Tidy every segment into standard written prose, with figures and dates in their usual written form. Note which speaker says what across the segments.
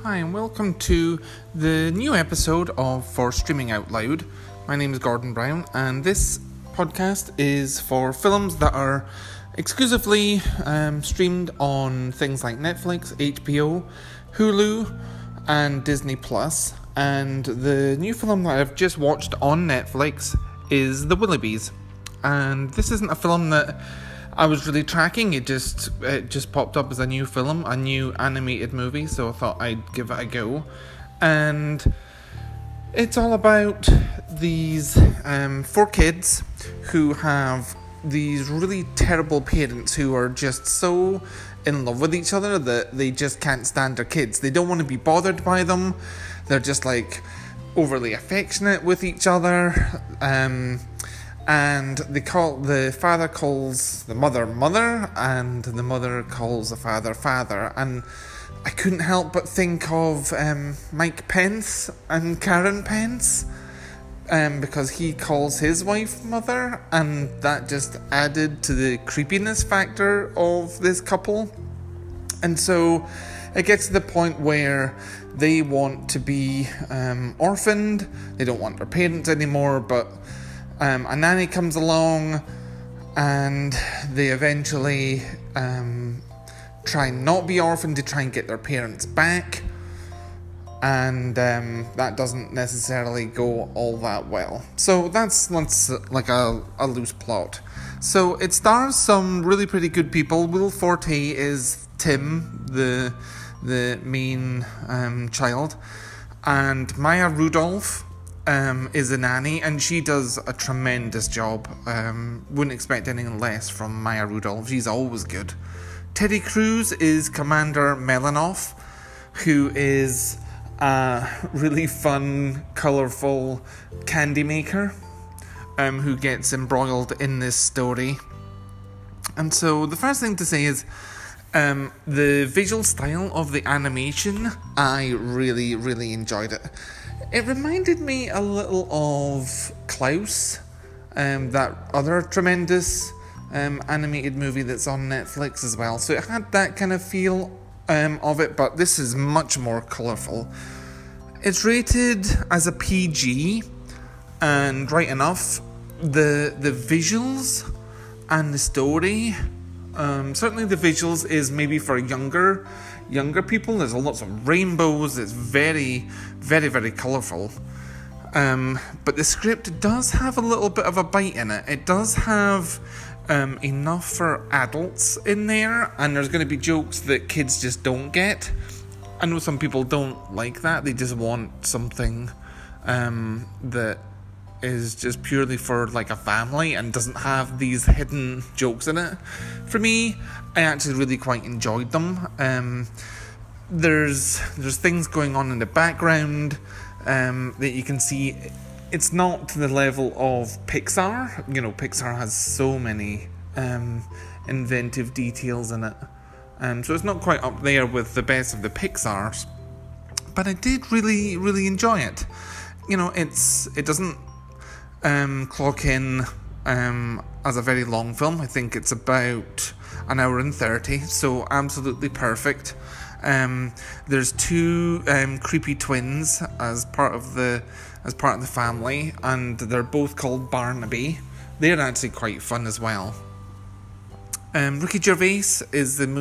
Speaker 1: Hi, and welcome to the new episode of For Streaming Out Loud. My name is Gordon Brown, and this podcast is for films that are exclusively streamed on things like Netflix, HBO, Hulu, and Disney Plus. And the new film that I've just watched on Netflix is The Willoughbys. And this isn't a film that I was really tracking. It just popped up as a new film, a new animated movie, so I thought I'd give it a go. And it's all about these 4 kids who have these really terrible parents who are just so in love with each other that they just can't stand their kids. They don't want to be bothered by them. They're just like overly affectionate with each other. And the father calls the mother, and the mother calls the father. And I couldn't help but think of Mike Pence and Karen Pence, because he calls his wife mother, and that just added to the creepiness factor of this couple. And so it gets to the point where they want to be orphaned. They don't want their parents anymore, but a nanny comes along, and they eventually try and not be orphaned to try and get their parents back, and that doesn't necessarily go all that well. So that's like a loose plot. So it stars some really pretty good people. Will Forte is Tim, the main child, and Maya Rudolph is a nanny, and she does a tremendous job. Wouldn't expect anything less from Maya Rudolph. She's always good. Terry Crews is Commander Melanoff, who is a really fun, colourful candy maker, who gets embroiled in this story. And so the first thing to say is the visual style of the animation, I really, really enjoyed it. It reminded me a little of Klaus, that other tremendous animated movie that's on Netflix as well. So it had that kind of feel of it, but this is much more colourful. It's rated as a PG, and right enough. The visuals and the story, certainly the visuals is maybe for younger people. There's lots of rainbows. It's very, very, very colourful. But the script does have a little bit of a bite in it. It does have enough for adults in there, and there's going to be jokes that kids just don't get. I know some people don't like that. They just want something that is just purely for like a family and doesn't have these hidden jokes in it. For me, I actually really quite enjoyed them. There's things going on in the background that you can see. It's not to the level of Pixar. You know, Pixar has so many inventive details in it. So it's not quite up there with the best of the Pixars. But I did really, really enjoy it. You know, it doesn't clock in as a very long film. I think it's about an hour and 30, so absolutely perfect. There's 2 creepy twins as part of the family, and they're both called Barnaby. They're actually quite fun as well. Ricky Gervais is the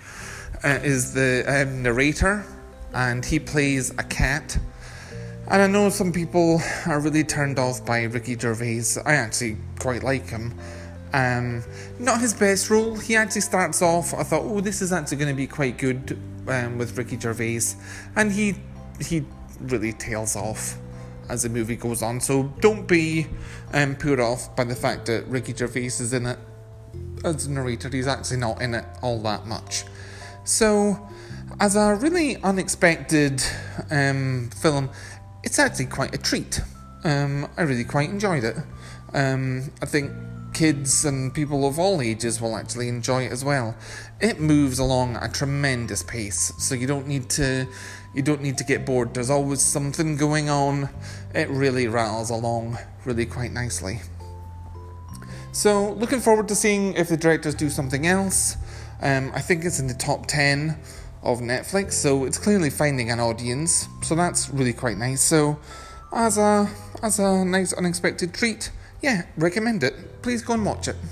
Speaker 1: narrator, and he plays a cat. And I know some people are really turned off by Ricky Gervais. I actually quite like him. Not his best role. He actually starts off, I thought, this is actually going to be quite good with Ricky Gervais. And he really tails off as the movie goes on. So don't be put off by the fact that Ricky Gervais is in it as a narrator. He's actually not in it all that much. So, as a really unexpected film, it's actually quite a treat. I really quite enjoyed it. I think kids and people of all ages will actually enjoy it as well. It moves along at a tremendous pace, so you don't need to get bored. There's always something going on. It really rattles along really quite nicely. So, looking forward to seeing if the directors do something else. I think it's in the top 10 of Netflix, so it's clearly finding an audience, so that's really quite nice. So as a nice unexpected treat, yeah, recommend it. Please go and watch it.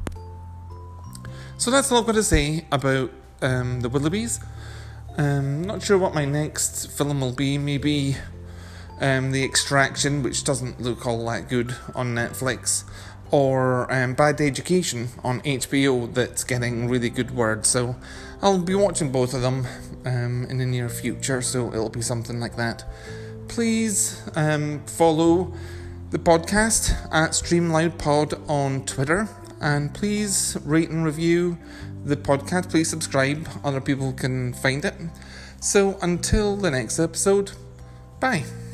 Speaker 1: So that's all I've got to say about the Willoughbys. Not sure what my next film will be. Maybe The Extraction, which doesn't look all that good on Netflix, or Bad Education on HBO, that's getting really good word. So I'll be watching both of them in the near future, so it'll be something like that. Please follow the podcast at StreamLoudPod on Twitter, and please rate and review the podcast. Please subscribe, other people can find it. So until the next episode, bye.